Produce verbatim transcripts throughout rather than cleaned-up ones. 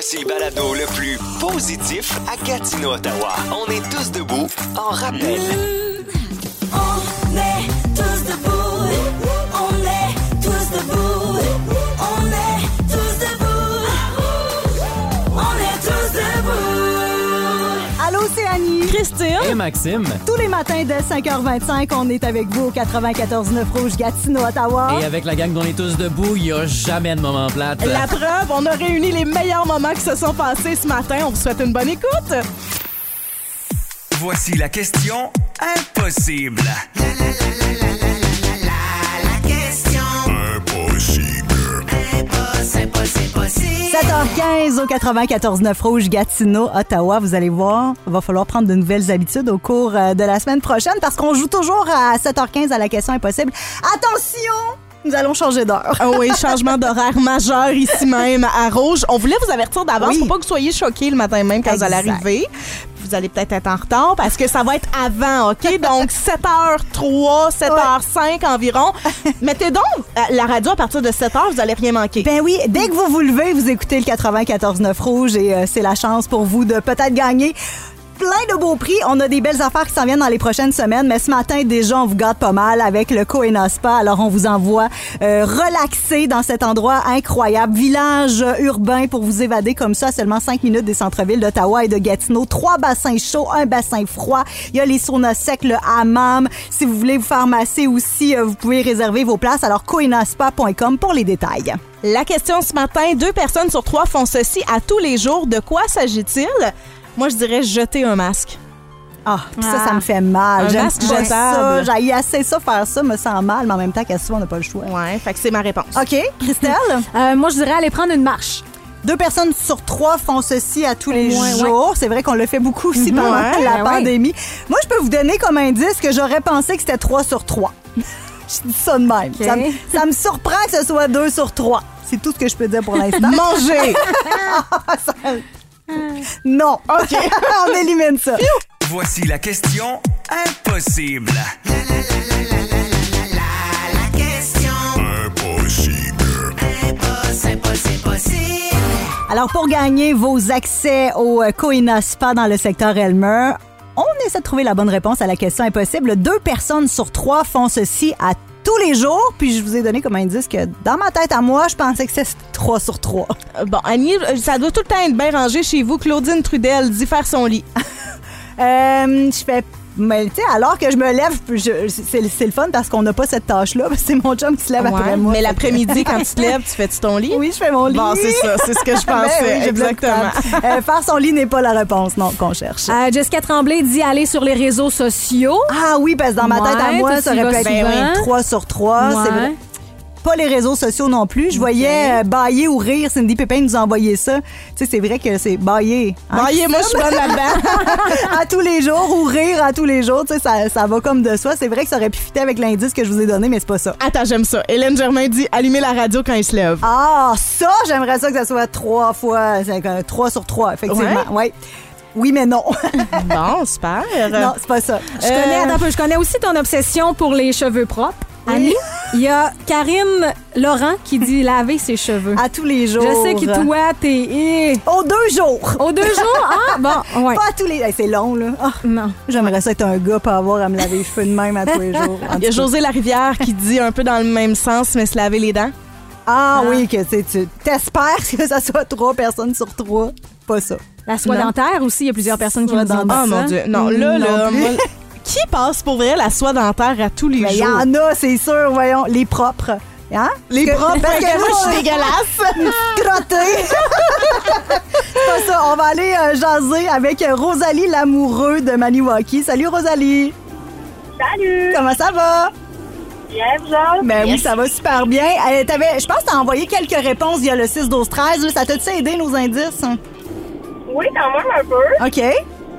Voici le balado le plus positif à Gatineau, Ottawa. On est tous debout en rappel. Mmh, on est tous debout. On est tous debout. On est tous debout. On est tous debout. Allô, c'est Annie. Christine. Et Maxime. Tous les matins dès cinq heures vingt-cinq, on est avec vous au quatre-vingt-quatorze neuf Rouge Gatineau, Ottawa. Et avec la gang dont on est tous debout, il n'y a jamais de moment plate. La preuve, on a réuni les meilleurs moments qui se sont passés ce matin. On vous souhaite une bonne écoute. Voici la question impossible. La, la, la, la, la, la, la, la, la question impossible. Impossible, impossible, impossible. sept heures quinze au quatre-vingt-quatorze neuf Rouge Gatineau, Ottawa. Vous allez voir, il va falloir prendre de nouvelles habitudes au cours de la semaine prochaine parce qu'on joue toujours à sept heures quinze à la question impossible. Attention! Nous allons changer d'heure. Oh oui, changement d'horaire majeur ici même à Rouge. On voulait vous avertir d'avance oui. pour pas que vous soyez choqués le matin même quand Exact. vous allez arriver. Vous allez peut-être être en retard parce que ça va être avant, OK? Donc, sept heures trois, sept heures cinq environ. Mettez donc la radio à partir de sept heures, vous allez rien manquer. Ben oui, dès que vous vous levez, vous écoutez le quatre-vingt-quatorze neuf Rouge et euh, c'est la chance pour vous de peut-être gagner plein de beaux prix. On a des belles affaires qui s'en viennent dans les prochaines semaines, mais ce matin, déjà, on vous gâte pas mal avec le Coena Spa. Alors, on vous envoie euh, relaxer dans cet endroit incroyable. Village urbain pour vous évader comme ça, à seulement cinq minutes des centres-villes d'Ottawa et de Gatineau. Trois bassins chauds, un bassin froid. Il y a les saunas secs, le hammam. Si vous voulez vous faire masser aussi, euh, vous pouvez réserver vos places. Alors, coena spa point com pour les détails. La question ce matin, deux personnes sur trois font ceci à tous les jours. De quoi s'agit-il? Moi, je dirais jeter un masque. Ah, pis ça, ça me fait mal. Un J'aime masque pas ça. jetable. J'ai assez ça, faire ça, me sent mal, mais en même temps, qu'à souvent, on n'a pas le choix. Ouais, fait que c'est ma réponse. OK, Christelle? Euh, moi, je dirais aller prendre une marche. Deux personnes sur trois font ceci à tous les Ouais, jours. C'est vrai qu'on le fait beaucoup aussi Mhm, pendant ouais, la ouais. pandémie. Moi, je peux vous donner comme indice que j'aurais pensé que c'était trois sur trois. Je dis ça de même. OK. Ça, me, ça me surprend que ce soit deux sur trois. C'est tout ce que je peux dire pour l'instant. Manger! Ça- Non. OK. On élimine ça. Voici la question impossible. La, la, la, la, la, la, la, la, la question impossible. Impossible, impossible, impossible. Alors, pour gagner vos accès au euh, Coena Spa dans le secteur Elmer, on essaie de trouver la bonne réponse à la question impossible. Deux personnes sur trois font ceci à tous les jours. Puis je vous ai donné comme indice que dans ma tête à moi, je pensais que c'était trois sur trois. Bon, Annie, ça doit tout le temps être bien rangé chez vous. Claudine Trudel dit faire son lit. Euh, je fais... Mais tu sais, alors que je me lève, je- c'est, c'est le fun parce qu'on n'a pas cette tâche-là. C'est mon chum qui se lève après Ouais, moi. mais Fait que- l'après-midi, quand tu te lèves, tu fais-tu ton lit? Oui, je fais mon lit. Bon, c'est ça, c'est ce que je Ben pensais. oui, j'ai exactement. bien euh, faire son lit n'est pas la réponse, non, qu'on cherche. Euh, Jessica Tremblay dit aller sur les réseaux sociaux. Ah oui, parce que dans ma tête à Ouais, moi, toi, ça tu y aurait pu vas être souvent. trois sur trois. C'est Ouais. vrai. Pas les réseaux sociaux non plus. Je voyais euh, bailler ou rire. Cindy Pépin nous a envoyé ça. Tu sais, c'est vrai que c'est bailler. hein, Voyez, moi, je suis bonne là-dedans. à tous les jours ou rire à tous les jours. Tu sais, ça, ça va comme de soi. C'est vrai que ça aurait pu fitter avec l'indice que je vous ai donné, mais c'est pas ça. Attends, j'aime ça. Hélène Germain dit allumer la radio quand il se lève. Ah, ça, j'aimerais ça que ça soit trois fois, c'est, euh, trois sur trois, effectivement. Ouais. Oui, mais non. Bon, super. non, c'est pas ça. Je connais, attends un peu, je connais aussi ton obsession pour les cheveux propres. Annie, il y a Karine Laurent qui dit laver ses cheveux. À tous les jours. Je sais que toi, t'es... Aux deux jours. Aux deux jours? Ah, bon, ouais. Pas à tous les... Hey, c'est long, là. Ah, Non. j'aimerais ça être un gars pour avoir à me laver les cheveux de même à tous les jours. En Il y a tout cas. José Larivière qui dit un peu dans le même sens, mais se laver les dents. Ah, oui, que tu sais, tu t'espères que ça soit trois personnes sur trois. Pas ça. La soie Non. dentaire aussi, il y a plusieurs personnes qui Soie me disent dentaire. Oh ça. mon Dieu. Non, là, Non là, plus. moi, qui passe pour vrai la soie dentaire à tous les Mais il y jours? en a, c'est sûr, voyons. Les propres. Hein? Les Parce que- propres, parce que moi, je suis moi, dégueulasse. Crottée. C'est pas ça. On va aller euh, jaser avec Rosalie Lamoureux de Maniwaki. Salut, Rosalie. Salut! Comment ça va? Bien, vous autres? Ben oui, ça va super bien. Euh, t'avais- Je pense que tu as envoyé quelques réponses via le six douze treize. là. Ça t'a-tu aidé, nos indices? Oui, quand même un peu. OK.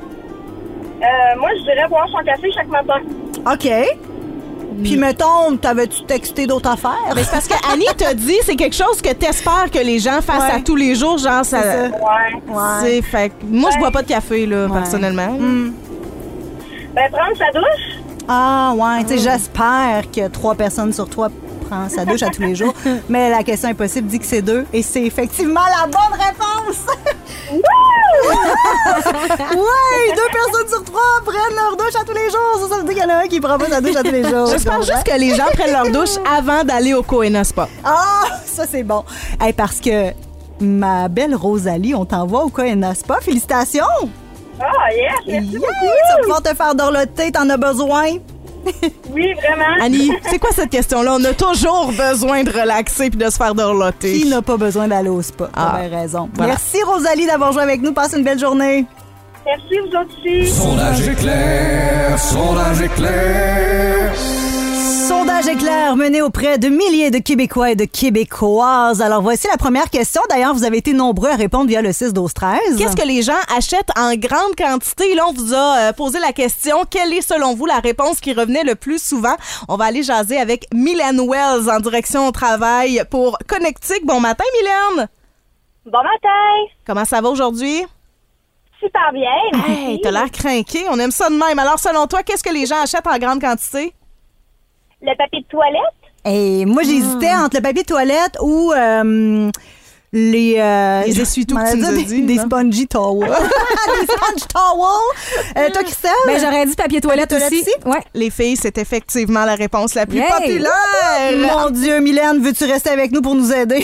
Euh, moi, je dirais boire son café chaque matin. OK. Puis, mettons, t'avais-tu texté d'autres affaires? Mais c'est parce que Annie t'a dit, c'est quelque chose que t'espères que les gens fassent Ouais. à tous les jours, genre ça. C'est ça. Ouais. Ouais. C'est fait. que moi, je bois pas de café là, Ouais. personnellement. Hmm. Ben, prendre sa douche. Ah, ouais. Tu sais, j'espère que trois personnes sur trois prennent sa douche à tous les jours. Mais la question impossible dit que c'est deux. Et c'est effectivement la bonne réponse! Ouais, deux personnes sur trois prennent leur douche à tous les jours. Ça, ça veut dire qu'il y en a un qui prend pas sa douche à tous les jours. J'espère juste que les gens prennent leur douche avant d'aller au Coena Spa. Ah, ça c'est bon. Hey, parce que ma belle Rosalie, on t'envoie au Coena Spa. Félicitations. Ah, yes, merci Yeah, beaucoup. ça va pouvoir te faire dorloter, t'en as besoin. Oui, vraiment. Annie, c'est quoi cette question-là? On a toujours besoin de relaxer puis de se faire dorloter. Qui n'a pas besoin d'aller au spa? Ah. T'as bien raison. Voilà. Merci Rosalie d'avoir joué avec nous. Passe une belle journée. Merci, vous autres aussi. Sondage éclair, sondage éclair. Sondage éclair mené auprès de milliers de Québécois et de Québécoises. Alors, voici la première question. D'ailleurs, vous avez été nombreux à répondre via le six douze treize. Qu'est-ce que les gens achètent en grande quantité? Là, on vous a euh, posé la question. Quelle est, selon vous, la réponse qui revenait le plus souvent? On va aller jaser avec Mylène Wells en direction au travail pour Connectique. Bon matin, Mylène! Bon matin. Comment ça va aujourd'hui? Super bien. Hey, t'as l'air craqué. On aime ça de même. Alors, selon toi, qu'est-ce que les gens achètent en grande quantité? Le papier de toilette? Et moi, j'hésitais entre le papier de toilette ou euh, les... Euh, Les essuie-tout je- que tu je- nous as des, dit, Des non? spongy towels. Des sponge towels. Euh, toi, Christelle? Ben, j'aurais dit papier toilette toilette aussi. aussi? Ouais. Les filles, c'est effectivement la réponse la plus Yay! populaire. Mon Dieu, Mylène, veux-tu rester avec nous pour nous aider?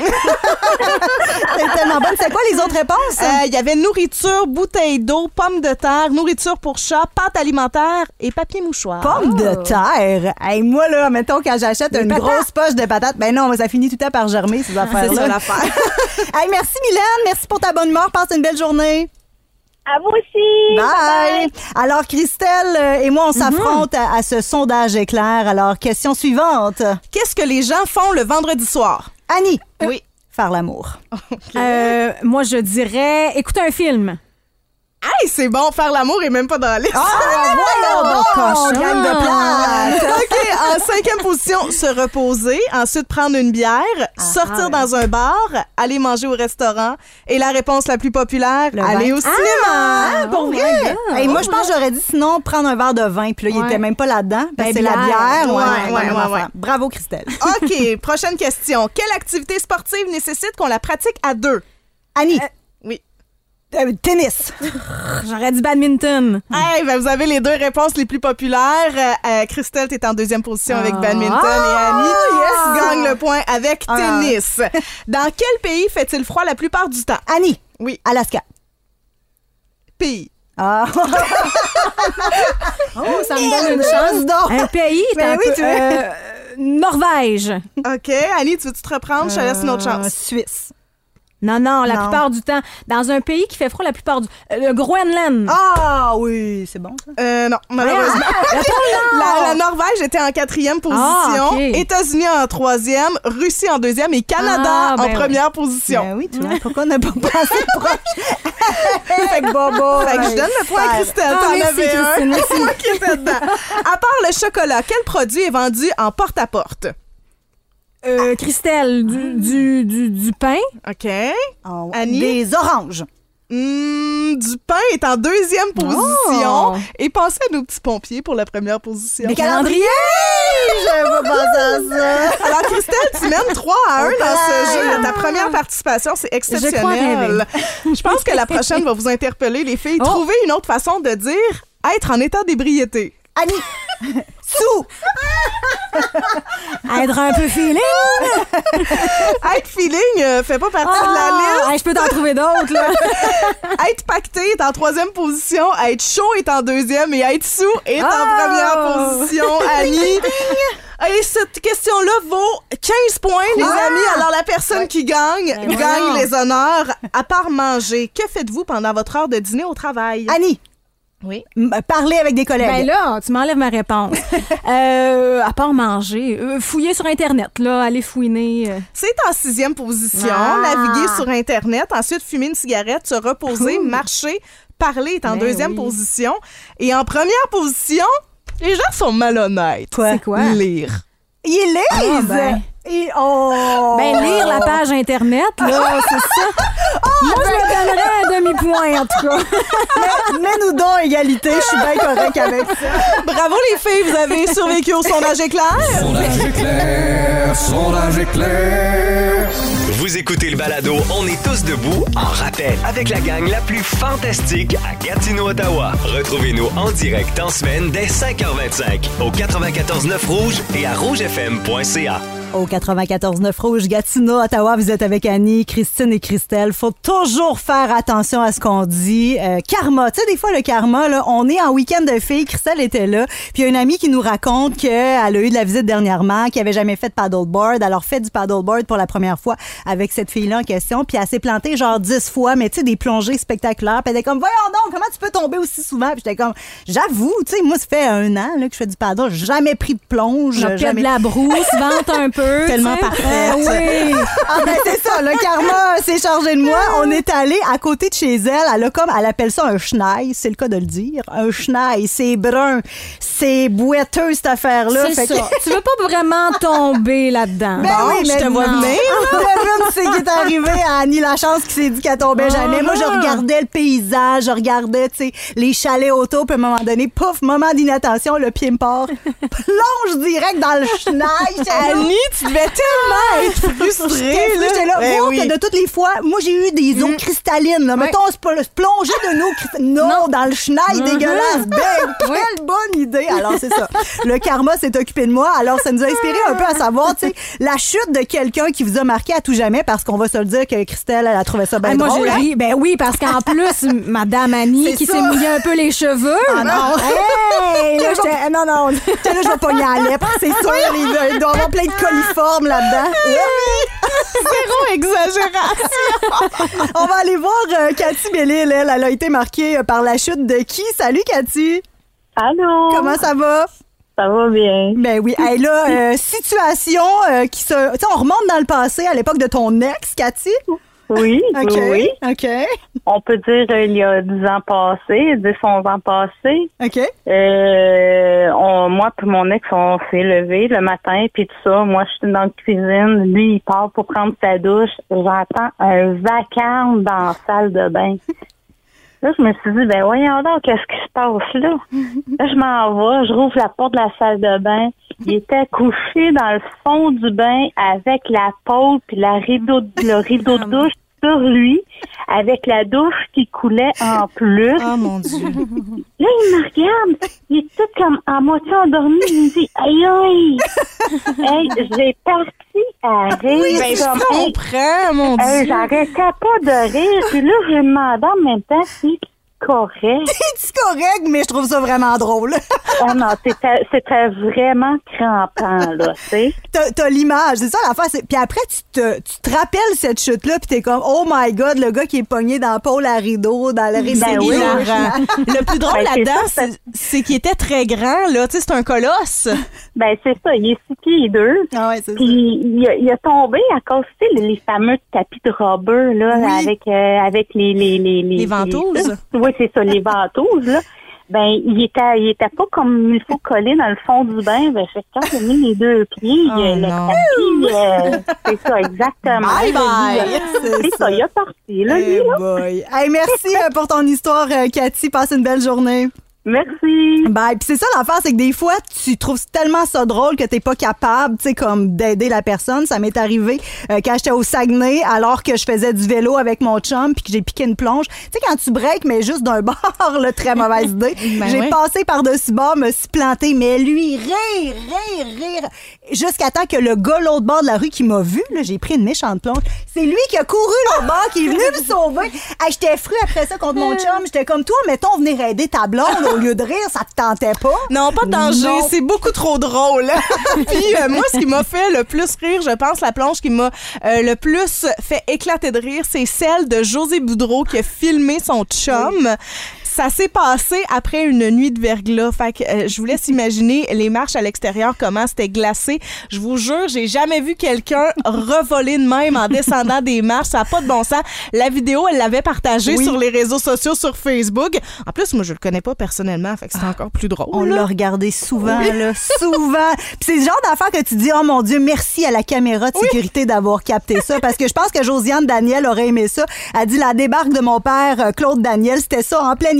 C'est tellement bonne. C'est quoi les autres réponses? Euh, Il y avait nourriture, bouteille d'eau, pommes de terre, nourriture pour chat, pâte alimentaire et papier mouchoir. Pommes de terre. Hey, moi, là, mettons, quand j'achète une patates. grosse poche de patates, ben non, ça finit tout le temps par germer, ces affaires-là. C'est ça l'affaire. Hey, merci, Mylène. Merci pour ta bonne humeur. Passe une belle journée. À vous aussi. Bye. Alors, Christelle euh, et moi, on s'affronte à, à ce sondage éclair. Alors, question suivante. Qu'est-ce que les gens font le vendredi soir? Annie. Oui. Faire l'amour. Euh, moi, je dirais écouter un film. Hey, c'est bon, faire l'amour et même pas dans la liste. Ah, voyons donc, cochon. gang de plate. OK, en cinquième position, se reposer, ensuite prendre une bière, sortir dans un bar, aller manger au restaurant et la réponse la plus populaire, Le aller vin. au cinéma. Ah, pour Oh my vrai? God. Hey, moi, je pense que j'aurais dit sinon prendre un verre de vin. Puis là, il Ouais. était même pas là-dedans. Parce que Ben, c'est la bière. bière. Ouais, la ouais, même ouais, affaire. ouais. Bravo, Christelle. OK, prochaine question. Quelle activité sportive nécessite qu'on la pratique à deux? Annie. Oui. Euh, tennis. J'aurais dit badminton. Hey, ben vous avez les deux réponses les plus populaires. Euh, euh, Christelle, t'es en deuxième position avec Ah. badminton et Annie yes. gagne le point avec Ah. tennis. Dans quel pays fait-il froid la plupart du temps? Annie. Oui. Alaska. Pays. Ah. Oh, ça me donne une chance. donc. Un pays, Ben un oui, peu, tu veux. euh, Norvège. OK. Annie, tu veux-tu te reprendre? Je te laisse une autre Euh, chance. Suisse. Non, non, la Non. plupart du temps. Dans un pays qui fait froid la plupart du... euh, le Groenland. Ah oui, c'est bon ça. Euh, non, malheureusement. La, la Norvège était en quatrième position, Ah, ok. États-Unis en troisième, Russie en deuxième et Canada Ah, ben en oui. première position. Ben oui, tu vois, pourquoi on n'a pas passé proche? Fait que bobo. Fait que je donne le point à Christelle. Ah, T'en merci, avais un. Christine, merci. C'est moi qui étais dedans. À part le chocolat, quel produit est vendu en porte-à-porte? Euh, Christelle, du, du, du, du pain. OK. Oh, Annie? Des oranges. Hmm, du pain est en deuxième position. Oh. Et pensez à nos petits pompiers pour la première position. Des calendriers! J'avais pas pensé à ça. Alors, Christelle, tu mènes trois à un dans ce Ouais. jeu. Ta première participation, c'est crois exceptionnel. Je pense que la prochaine va vous interpeller, les filles. Oh. Trouvez une autre façon de dire être en état d'ébriété. Annie! Sous! Être un peu feeling. Être feeling euh, fait pas partie de la liste. Ah, hey, je peux t'en trouver d'autres, là. Être pacté est en troisième position, être chaud est en deuxième et être sous est en Oh! première position. Annie. Et cette question-là vaut quinze points, les Ah! amis. Alors, la personne qui gagne Ben gagne voyons. les honneurs. À part manger, que faites-vous pendant votre heure de dîner au travail? Annie! Oui. M- Parler avec des collègues. Ben là, tu m'enlèves ma réponse. euh, à part manger, euh, fouiller sur Internet, là, aller fouiner. euh. C'est en sixième position. Ah! Naviguer sur Internet, ensuite fumer une cigarette, se reposer, marcher, parler est en Ben deuxième oui. position. Et en première position, les gens sont malhonnêtes. Quoi? C'est quoi? Lire. Il est Ah, ben. Et oh! Ben, lire la page Internet, là, c'est ça. Moi, je me donnerais un demi-point, en tout cas. Mais- Mets-nous donc égalité, je suis bien correct avec ça. Bravo les filles, vous avez survécu au sondage éclair. Sondage éclair, sondage éclair. Vous écoutez le balado On est tous debout en rappel avec la gang la plus fantastique à Gatineau, Ottawa. Retrouvez-nous en direct en semaine dès cinq heures vingt-cinq au quatre-vingt-quatorze neuf Rouge et à rouge f m point c a. Au quatre-vingt-quatorze neuf Rouge, Gatineau, Ottawa, vous êtes avec Annie, Christine et Christelle. Faut toujours faire attention à ce qu'on dit. Euh, karma, tu sais, des fois, le karma, là, on est en week-end de filles, Christelle était là, puis il y a une amie qui nous raconte qu'elle a eu de la visite dernièrement, qu'elle avait jamais fait de paddleboard. Elle a fait du paddleboard pour la première fois avec cette fille-là en question, puis elle s'est plantée genre dix fois, mais tu sais, des plongées spectaculaires. Puis elle était comme, voyons donc, comment tu peux tomber aussi souvent? Puis j'étais comme, j'avoue, tu sais, moi, ça fait un an là, que je fais du paddle, j'ai jamais pris de plonge. J'ai jamais... de la brousse, vente un peu. Tellement parfait. Euh, oui. Ah ben c'est ça, le karma s'est chargé de moi. On est allé à côté de chez elle. Elle a comme, elle appelle ça un schneid, c'est le cas de le dire. Un schneid, c'est brun, c'est boiteux cette affaire-là. C'est fait ça. Que... Tu veux pas vraiment tomber là-dedans. Ben bon, oui, je mais te vois non. venir. Devine c'est qui est arrivé à Annie Lachance qui s'est dit qu'elle tombait jamais. Moi, je regardais le paysage, je regardais, tu sais, les chalets autour, puis à un moment donné, pouf, moment d'inattention, le pied me part, plonge direct dans le schneid. Annie, tu devais tellement être frustrée. là. J'étais là, Ben voir oui. que de toutes les fois, moi, j'ai eu des eaux Mm. cristallines. Là. Ouais. Mettons, se pl- se plonger de l'eau cristallines. Non, Non. dans le schneid Mm-hmm. dégueulasse. Ben, quelle bonne idée. Alors, c'est ça. Le karma s'est occupé de moi. Alors, ça nous a inspiré un peu à savoir, tu sais, la chute de quelqu'un qui vous a marqué à tout jamais, parce qu'on va se le dire que Christelle, elle a trouvé ça bien Ah, moi, drôle. j'ai hein? ri. Ben oui, parce qu'en plus, Madame Annie, C'est qui ça. s'est mouillé un peu les cheveux. Ah non. Hey, là, j'étais- non, non. J'étais là, je vais pogner à la lèpre. C'est sûr, il doit, il doit y avoir plein de coliformes là-dedans. Zéro exagération. On va aller voir euh, Cathy Bellil. Elle, elle a été marquée euh, par la chute de qui? Salut, Cathy. Allô? Comment ça va? Ça va bien? Ben oui. Hey, là, euh, situation euh, qui se... Tu sais, on remonte dans le passé, à l'époque de ton ex, Cathy. Oui, OK. oui, oui. OK. On peut dire euh, il y a dix ans passés, dix, onze ans passés. OK. Euh, on, moi puis mon ex, on s'est levé le matin, puis tout ça. Moi, je suis dans la cuisine. Lui, il part pour prendre sa douche. J'entends un vacarme dans la salle de bain. Là, je me suis dit, ben voyons donc, qu'est-ce qui se passe là? Là, je m'en vais, je rouvre la porte de la salle de bain. Il était couché dans le fond du bain avec la pôle puis la rideau, le rideau de douche sur lui, avec la douche qui coulait en plus. Oh mon Dieu. Là, il me regarde. Il est tout comme à moitié endormi. Il me dit, aïe, aïe. Hey, j'ai parti à rire. Ben, je comme, hey, comprends, mon Dieu. hey, j'arrêtais pas de rire. Puis là, je me demandais en même temps si correct. C'est correct, mais je trouve ça vraiment drôle. Oh non, c'était, c'était vraiment crampant, là, tu sais. T'as, t'as l'image, c'est ça l'affaire. C'est... Puis après, tu te, tu te rappelles cette chute-là, puis t'es comme, oh my God, le gars qui est pogné dans le pôle à rideau, dans le rideau. Ben oui. Hilarant. Le plus drôle Ben, c'est là-dedans, ça, c'est, c'est qu'il était très grand, là. Tu sais, c'est un colosse. Ben, c'est ça, il est six pieds deux. Ah ouais, c'est Puis il a, il a tombé à cause, tu sais, les, les fameux tapis de rubber, là, Oui. avec, euh, avec les, les, les, Les ventouses. les- oui, c'est ça, les ventouses, là. Ben, il était, il était pas comme il faut collé dans le fond du bain. Ben, fait que quand il a mis les deux pieds, Oh euh, le non. tapis, euh, c'est ça, exactement. Bye bye. C'est, C'est ça, ça. il a parti, là, lui, Hey là. boy. Hey, merci euh, pour ton histoire, euh, Cathy. Passe une belle journée. Merci. Ben, puis c'est ça l'affaire, c'est que des fois, tu trouves tellement ça drôle que t'es pas capable, tu sais, comme d'aider la personne. Ça m'est arrivé euh, quand j'étais au Saguenay, alors que je faisais du vélo avec mon chum, puis que j'ai piqué une plonge. Tu sais, quand tu breaks, mais juste d'un bord, là, très mauvaise idée. Ben j'ai ouais. passé par-dessus bord, me suis plantée, mais lui, rire, rire, rire, jusqu'à temps que le gars l'autre bord de la rue qui m'a vu, là, j'ai pris une méchante plonge. C'est lui qui a couru l'autre bord, qui est venu me sauver. Hey, j'étais fru après ça contre mon chum. J'étais comme toi, mettons, venir aider ta blonde au lieu de rire, ça te tentait pas? Non, pas de danger, Non. c'est beaucoup trop drôle. Puis euh, moi, ce qui m'a fait le plus rire, je pense, la plonge qui m'a euh, le plus fait éclater de rire, c'est celle de José Boudreau qui a filmé son chum. Ça s'est passé après une nuit de verglas. Fait que euh, je vous laisse imaginer les marches à l'extérieur, comment c'était glacé. Je vous jure, j'ai jamais vu quelqu'un revoler de même en descendant des marches. Ça n'a pas de bon sens. La vidéo, elle l'avait partagée Oui. sur les réseaux sociaux, sur Facebook. En plus, moi, je le connais pas personnellement, fait que c'est encore plus drôle. On là. l'a regardé souvent, là, souvent. Puis c'est le genre d'affaire que tu dis, oh mon Dieu, merci à la caméra de sécurité d'avoir capté ça. Parce que je pense que Josiane Daniel aurait aimé ça. Elle dit, la débarque de mon père, euh, Claude Daniel, c'était ça, en plein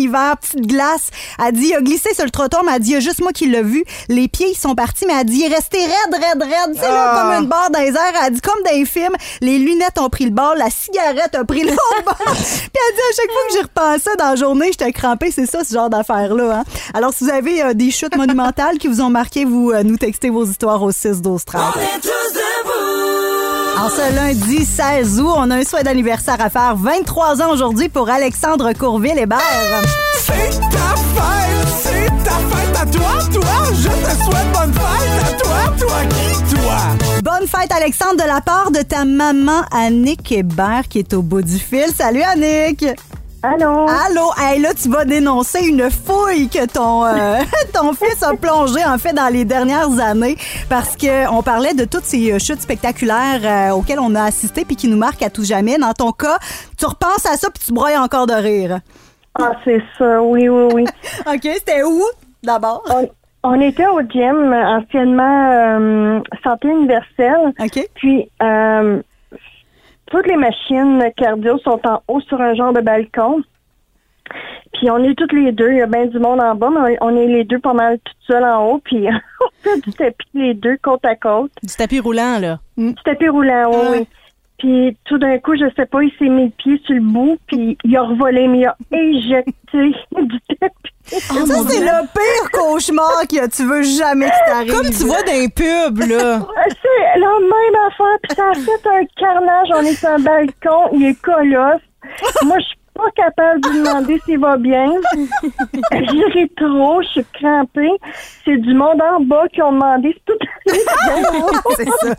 hiver, petite glace. Elle dit, il a glissé sur le trottoir, mais elle dit, il y a juste moi qui l'ai vu. Les pieds, ils sont partis, mais elle dit, il est resté raide, raide, raide. C'est là, comme une barre dans les airs. Elle dit, comme dans les films, les lunettes ont pris le bord, la cigarette a pris l'autre bord. Puis elle dit, à chaque fois que j'y repensais dans la journée, j'étais crampée. C'est ça, ce genre d'affaires-là. Hein? Alors, si vous avez euh, des chutes monumentales qui vous ont marqué, vous euh, nous textez vos histoires au six douze treize. On est tous debout. En ce lundi seize août, on a un souhait d'anniversaire à faire. vingt-trois ans aujourd'hui pour Alexandre Courville-Hébert. C'est ta fête, c'est ta fête à toi, toi. Je te souhaite bonne fête à toi, toi qui, toi. Bonne fête, Alexandre, de la part de ta maman, Annick Hébert, qui est au bout du fil. Salut, Annick! Allô? Allô? Hey, là, tu vas dénoncer une fouille que ton, euh, ton fils a plongé, en fait, dans les dernières années, parce qu'on parlait de toutes ces chutes spectaculaires euh, auxquelles on a assisté puis qui nous marquent à tout jamais. Dans ton cas, tu repenses à ça puis tu broyes encore de rire. Ah, c'est ça, oui, oui, oui. OK, c'était où, d'abord? On, on était au gym, anciennement euh, Santé universelle. OK. Puis, euh, toutes les machines cardio sont en haut sur un genre de balcon. Puis on est toutes les deux, il y a bien du monde en bas, mais on est les deux pas mal toutes seules en haut. Puis on fait du tapis les deux côte à côte. Du tapis roulant, là. Du tapis roulant, oui, oui. Puis tout d'un coup, je sais pas, il s'est mis le pied sur le bout, puis il a revolé, mais il a éjecté du tapis. Oh, ça, c'est le pire cauchemar que tu veux jamais que t'arrive. Comme tu vois dans un pub, là. C'est la même affaire, puis ça a fait un carnage. On est sur un balcon, il est colosse. Moi, je suis pas capable de lui demander s'il va bien. J'irai trop, je suis crampée. C'est du monde en bas qui ont demandé si tout allait bien. C'est ça.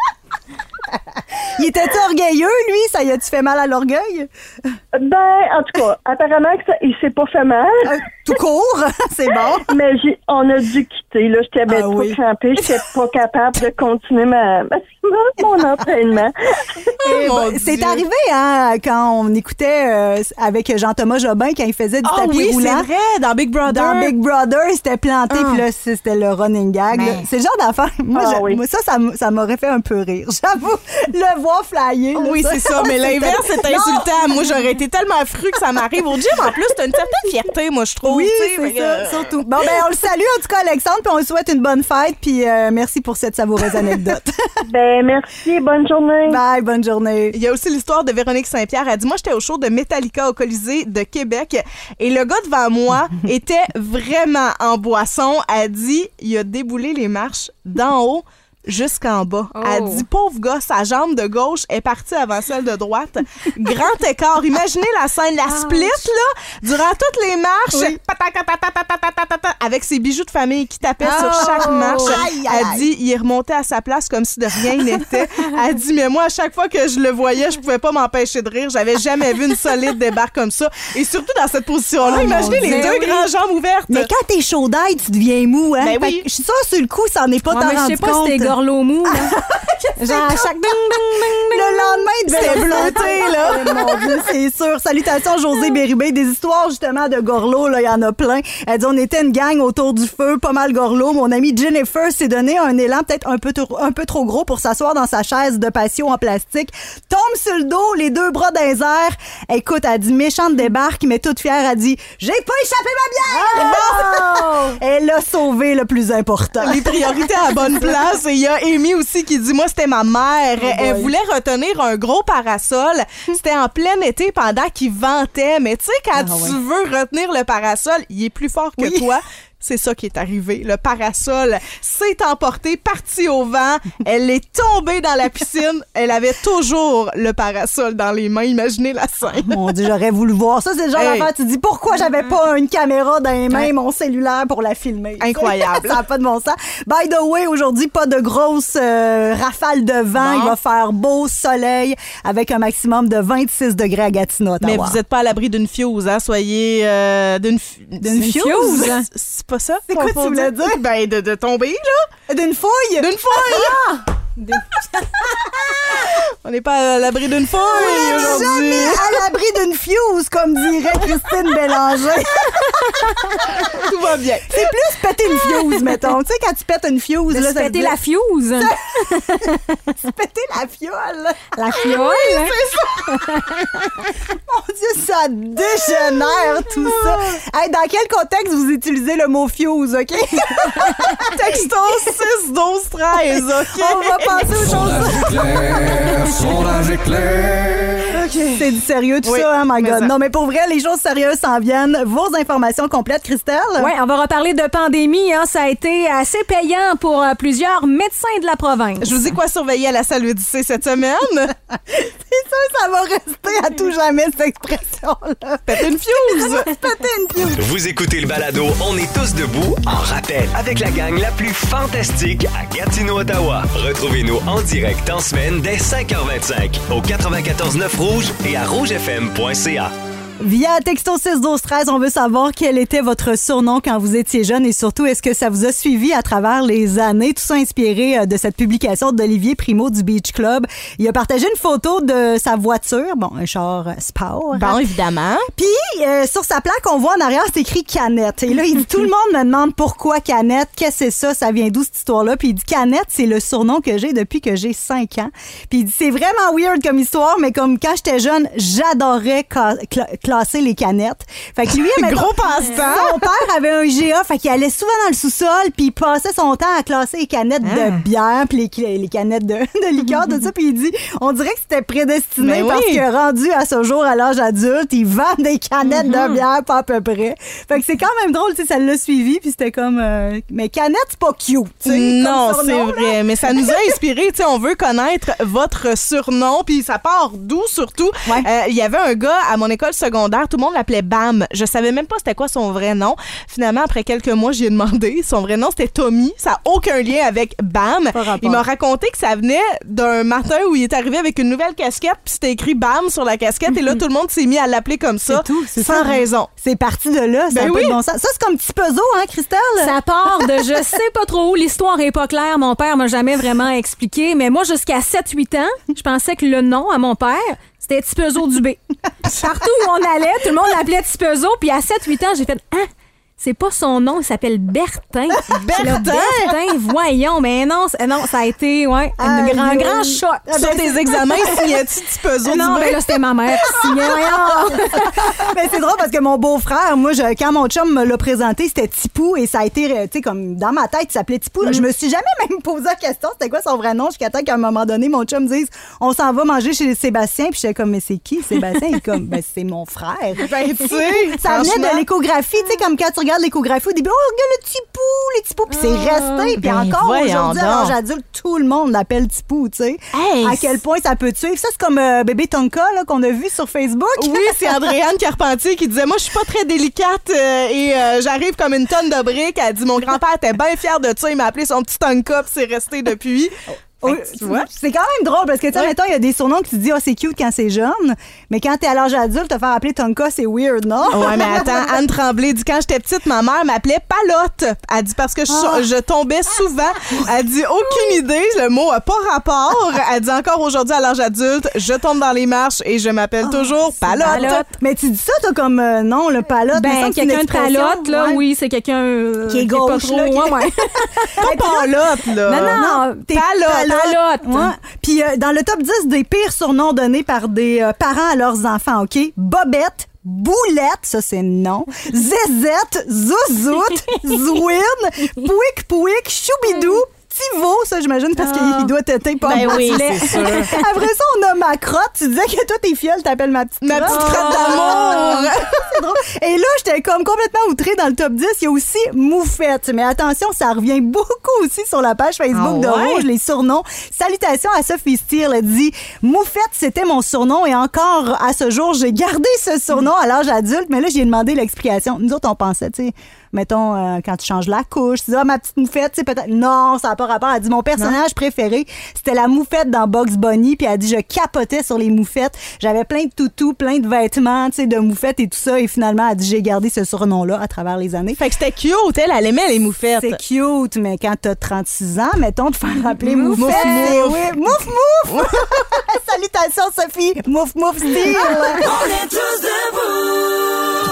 Il était-tu orgueilleux, lui? Ça y a-tu fait mal à l'orgueil? Ben, en tout cas, apparemment que ça, il s'est pas fait mal. Euh, tout court, c'est bon. Mais j'ai, on a dû quitter, là. J'étais bien Ah trop oui. crampée. J'étais pas capable de continuer ma, ma- mon entraînement. Et mon ben, c'est Dieu. arrivé, hein, quand on écoutait euh, avec Jean-Thomas Jobin, quand il faisait du Ah tapis oui, c'est roulant. vrai, dans Big Brother. Dans Big Brother, il s'était planté, Ah. puis là, c'était le running gag. là. C'est le genre d'affaire. Moi, Ah je- oui. moi, ça, ça, m- ça m'aurait fait un peu rire. J'avoue, le voir flyer. là, Oui, ça. c'est ça, mais l'inverse, c'est Non. insultant. Moi, j'aurais été tellement fru que ça m'arrive au gym. En plus, t'as une certaine fierté, moi, je trouve. Oui, tu sais, c'est fait ça, que- surtout. Bon, ben, on le salue, en tout cas, Alexandre, puis on lui souhaite une bonne fête, puis euh, merci pour cette savoureuse anecdote. Ben, merci. Bonne journée. Bye, bonne journée. Il y a aussi l'histoire de Véronique Saint-Pierre. Elle dit, moi, j'étais au show de Metallica au Colisée de Québec et le gars devant moi était vraiment en boisson. Elle dit, il a déboulé les marches d'en haut jusqu'en bas. Oh. Elle dit, pauvre gars, sa jambe de gauche est partie avant celle de droite. Grand écart. Imaginez la scène, la split, là, durant toutes les marches, Oui. patatatatatatatata, avec ses bijoux de famille qui tapaient Oh. sur chaque marche. Aïe, aïe, Elle aïe. dit, il est remonté à sa place comme si de rien n'était. Elle dit, mais moi, à chaque fois que je le voyais, je pouvais pas m'empêcher de rire. J'avais jamais vu une solide débarque comme ça. Et surtout dans cette position-là, Oh, imaginez mon les Dieu. deux Oui. grandes jambes ouvertes. Mais quand t'es chaud d'ail, tu deviens mou, hein? Ben Fait oui. que je suis sûre, sur le coup, ça en est pas Ouais, tant mais je rendu sais pas compte. si c'était gorlot mou, là. Genre, à chaque ding, ding, ding, ding. Le lendemain, il devait C'était le bleuté, sentir. là. Oh, mon Dieu, c'est sûr. Salutations, José Bérubé. Des histoires, justement, de gorlot, là, il y en a plein. Elle dit, on était une gang autour du feu, pas mal gorlot. Mon amie Jennifer s'est donné un élan peut-être un peu, trop- un peu trop gros pour s'asseoir dans sa chaise de patio en plastique. Tombe sur le dos, les deux bras dans les airs. Écoute, elle dit, méchante débarque, mais toute fière, elle dit, j'ai pas échappé ma bière! Elle a sauvé le plus important. Les priorités à la bonne place. Et il y a Amy aussi qui dit, moi, c'était ma mère. Elle voulait retenir un gros parasol. C'était en plein été pendant qu'il ventait. Mais tu sais, quand Ah, tu ouais. veux retenir le parasol, il est plus fort que Oui. toi. C'est ça qui est arrivé. Le parasol s'est emporté, parti au vent. Elle est tombée dans la piscine. Elle avait toujours le parasol dans les mains. Imaginez la scène. Mon Dieu, j'aurais voulu voir. Ça, c'est le genre Hey. d'affaire. Tu te dis, pourquoi j'avais pas une caméra dans les mains, Ouais. mon cellulaire pour la filmer? Incroyable. Ça n'a pas de bon sens. By the way, aujourd'hui, pas de grosses euh, rafales de vent. Bon. Il va faire beau soleil avec un maximum de vingt-six degrés à Gatineau, Ottawa. Mais vous n'êtes pas à l'abri d'une fuse, hein? Soyez euh, d'une f- D'une fuse? C'est pas ça? C'est quoi qu'on tu voulais dit? dire? Ben, de, de tomber, là. D'une fouille? D'une fouille! On n'est pas à l'abri d'une fouille On n'est aujourd'hui. jamais à l'abri d'une fuse, comme dirait Christine Bélanger. Tout va bien. C'est plus péter une fuse, mettons. Tu sais, quand tu pètes une fuse, De là, se ça veut péter dire- la fuse. se péter la fiole. La fiole. hein? Mon Dieu, ça dégénère tout ça. Hey, dans quel contexte vous utilisez le mot fuse, OK? Texto six douze treize, OK? On va passer aux choses. Éclair, sondage éclair. C'est du sérieux tout Oui, ça, hein, my mais God. ça- Non, mais pour vrai, les choses sérieuses s'en viennent. Vos informations complètes, Christelle? Oui, on va reparler de pandémie. Hein. Ça a été assez payant pour euh, plusieurs médecins de la province. Je vous dis quoi surveiller à la salle Odyssée cette semaine? C'est sûr, ça va rester à tout jamais, cette expression-là. Péter une fuse! Péter une fuse. Vous écoutez le balado On est tous debout en rappel avec la gang la plus fantastique à Gatineau, Ottawa. Retrouvez-nous en direct en semaine dès cinq heures vingt-cinq au quatre-vingt-quatorze neuf Rouge et à rouge f m point c a. Via texto six douze treize, on veut savoir quel était votre surnom quand vous étiez jeune et surtout, est-ce que ça vous a suivi à travers les années? Tout ça inspiré euh, de cette publication d'Olivier Primo du Beach Club. Il a partagé une photo de sa voiture, bon, un char euh, sport. Bon, évidemment. Puis, euh, sur sa plaque, on voit en arrière, c'est écrit Canette. Et là, il dit, tout le monde me demande pourquoi Canette, qu'est-ce que c'est ça, ça vient d'où cette histoire-là? Puis il dit, Canette, c'est le surnom que j'ai depuis que j'ai cinq ans. Puis il dit, c'est vraiment weird comme histoire, mais comme quand j'étais jeune, j'adorais ca- cla- classer les canettes. Fait que lui, mettons, Gros passe-temps. son père avait un G A, fait qu'il allait souvent dans le sous-sol, puis il passait son temps à classer les canettes Ah. de bière, puis les, les canettes de, de liqueur, tout ça. Puis il dit, on dirait que c'était prédestiné Ben parce oui. que rendu à ce jour, à l'âge adulte, ils vendent des canettes Mm-hmm. de bière, pas à peu près. Fait que c'est quand même drôle, tu sais, ça l'a suivi, puis c'était comme... euh, mais canette, c'est pas cute, tu sais. Non, comme c'est surnom, là. vrai, mais ça nous a inspiré. Tu sais, on veut connaître votre surnom, puis ça part d'où surtout. Ouais. Euh, Il y avait un gars à mon école secondaire, tout le monde l'appelait Bam. Je savais même pas c'était quoi son vrai nom. Finalement, après quelques mois, j'y ai demandé. Son vrai nom, c'était Tommy. Ça n'a aucun lien avec Bam. Pas rapport. Il m'a raconté que ça venait d'un matin où il est arrivé avec une nouvelle casquette, puis c'était écrit Bam sur la casquette, et là, tout le monde s'est mis à l'appeler comme ça, C'est tout, c'est sans ça. raison. C'est parti de là, ça Ben a pas oui. de bon sens. Ça, c'est comme petit puzzle, hein, Christelle? Ça part de je sais pas trop où, l'histoire est pas claire, mon père m'a jamais vraiment expliqué, mais moi jusqu'à sept huit ans, je pensais que le nom à mon père, c'était Tipezo Dubé. Partout où on allait, tout le monde l'appelait Tipezo, puis à sept huit ans, j'ai fait hein, c'est pas son nom, il s'appelle Bertin. Bertin? Bertin, voyons, mais non, c'est- non, ça a été ouais, un Aïe, grand aïe. grand choc. Sur tes examens, signais-tu petit puzzle Non, du mais là c'était ma mère qui signait, voyons. Mais c'est drôle parce que mon beau-frère, moi, je, quand mon chum me l'a présenté, c'était Tipou et ça a été, tu sais, comme dans ma tête, il s'appelait Tipou. Je me suis jamais même posé la question, c'était quoi son vrai nom, jusqu'à temps qu'à un moment donné, mon chum dise, on s'en va manger chez Sébastien, puis j'étais comme, mais c'est qui Sébastien? Il est comme, ben c'est mon frère. Ben, tu sais, Ça venait franchement. de l'échographie, tu sais, comme quand tu regardes l'échographie au début, oh, regarde le Tipou, le Tipou, puis c'est resté. Puis ben encore voyons aujourd'hui, à donc. l'âge adulte, tout le monde l'appelle Tipou, tu sais. Hey, à quel point ça peut tuer. Ça, c'est comme euh, bébé Tonka, là, qu'on a vu sur Facebook. Oui, c'est Andréane Carpentier qui disait moi je suis pas très délicate euh, et euh, j'arrive comme une tonne de briques. Elle dit mon grand-père était bien fier de ça, il m'a appelé son petit Tonka puis c'est resté depuis. Oui, Fait que tu vois. c'est quand même drôle parce que, tu sais, Ouais. mettons, il y a des surnoms que tu dis, ah, c'est cute quand c'est jeune, mais quand t'es à l'âge adulte, te faire appeler Tonka, c'est weird, non? Ouais, mais attends, Anne Tremblay dit quand j'étais petite, ma mère m'appelait Palotte. Elle dit parce que je, Ah. je tombais souvent. Elle dit aucune idée, le mot a pas rapport. Elle dit encore aujourd'hui à l'âge adulte, je tombe dans les marches et je m'appelle toujours Palotte. Palotte. Mais tu dis ça, toi, comme euh, non, le palotte. mais ça, Ben, c'est une quelqu'un de expression, palotte, là, ouais. oui, c'est quelqu'un euh, Qui est pas gauche, trop, là, qui- ouais, ouais. Pas Palotte, là. Non, non, T'es Palotte. Palotte. Ouais. Puis euh, dans le top dix des pires surnoms donnés par des euh, parents à leurs enfants, OK? Bobette, Boulette, ça c'est non. Zézette, Zouzoute, Zouine, Pouic Pouic, Choubidou, Tivo, ça j'imagine parce Ah. qu'il doit têter pas Ben mal. oui, c'est sûr. Après ça, on a ma crotte. Tu disais que toi, tes fioles t'appelles ma petite Ma crotte. petite crotte d'amour. C'est drôle. Et là, j'étais comme complètement outrée dans le top dix. Il y a aussi Moufette. Mais attention, ça revient beaucoup aussi sur la page Facebook Ah de ouais? Rouge, les surnoms. Salutations à Sophie Steele. Elle dit Moufette, c'était mon surnom et encore à ce jour, j'ai gardé ce surnom à l'âge adulte. Mais là, j'ai demandé l'explication. Nous autres, on pensait, tu sais, mettons, euh, quand tu changes la couche, tu dis, ah, ma petite Moufette, tu sais, peut-être. Non, ça n'a pas rapport. Elle dit, mon personnage préféré, c'était la Moufette dans Bugs Bunny. Puis elle dit, je capotais sur les moufettes. J'avais plein de toutous, plein de vêtements, tu sais, de moufettes et tout ça. Et finalement, elle dit, j'ai gardé ce surnom-là à travers les années. Fait que c'était cute, elle, elle aimait les moufettes. C'est cute, mais quand t'as trente-six ans, mettons, te faire appeler Mouf, Moufette. mouf. Oui, mouf, mouf! Salutations, Sophie! Mouf, mouf, style! On est tous debout.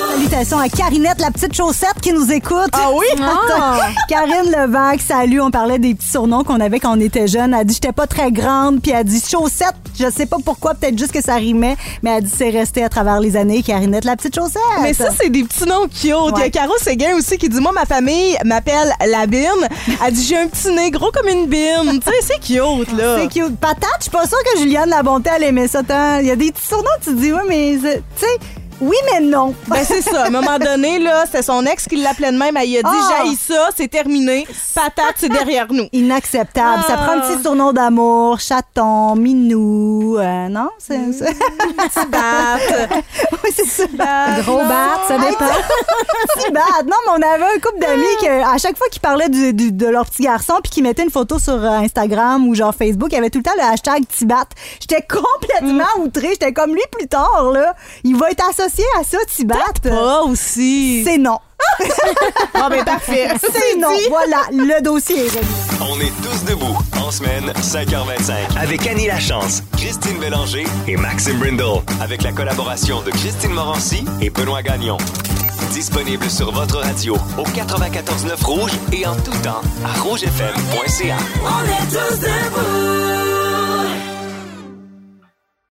salutations à Carinette, la petite chaussette qui nous écoute. Ah oui? Ah. Karine Levac, salut. On parlait des petits surnoms qu'on avait quand on était jeunes. Elle dit j'étais pas très grande, puis elle dit chaussette. Je sais pas pourquoi, peut-être juste que ça rimait, mais elle dit c'est resté à travers les années. Carinette, la petite chaussette. Mais ça, c'est des petits noms cute. Ouais. Il y a Caro Séguin aussi qui dit moi, ma famille m'appelle la bine. Elle dit j'ai un petit nez gros comme une bine. Tu sais, c'est cute, là. C'est cute. Patate, je suis pas sûre que Juliane Labonté, elle aimait ça tant. Il y a des petits surnoms, tu te dis, ouais, mais, tu sais, oui, mais non. Ben, c'est ça. À un moment donné, là, c'était son ex qui l'appelait de même. Elle lui a dit, Oh. j'haïs ça, c'est terminé. Patate, c'est derrière nous. Inacceptable. Ah. Ça prend un petit surnom d'amour, chaton, minou. Euh, non? C'est ça. Petit bat. Oui, c'est ça. Gros bat, ça dépend. Petit bat. Non, mais on avait un couple d'amis que, à chaque fois qu'ils parlaient du, du- de leur petit garçon puis qu'ils mettaient une photo sur euh, Instagram ou genre Facebook, il y avait tout le temps le hashtag petit bat. J'étais complètement outrée. J'étais comme lui plus tard, là. Il va être associé à ça, petit bat. Pas aussi. C'est non. Ah, ben, parfait. C'est non. dit. Voilà, le dossier est réglé. On est tous debout en semaine cinq heures vingt-cinq avec Annie Lachance, Christine Bélanger et Maxime Brindle avec la collaboration de Christine Morancy et Benoît Gagnon. Disponible sur votre radio au quatre-vingt-quatorze neuf Rouge et en tout temps à rougefm point c a. On est tous debout.